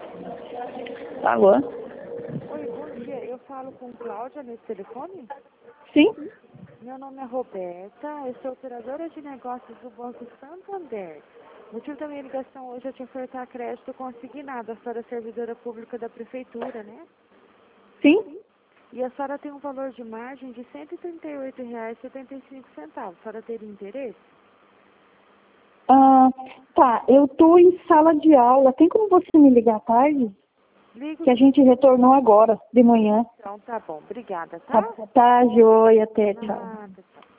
Alô? Oi, bom dia. Eu falo com Cláudia nesse telefone? Sim? Meu nome é Roberta, eu sou operadora de negócios do Banco Santander. O motivo da minha ligação hoje é te ofertar crédito consignado. A senhora é servidora pública da prefeitura, né? Sim? E a senhora tem um valor de margem de R$ 138,75. A senhora teria interesse? Ah, tá, eu tô em sala de aula. Tem como você me ligar à tarde? Ligo. Que a gente retornou agora, de manhã. Então, tá bom. Obrigada, Tá, tá? tá joia, até, tchau. Nada, tchau.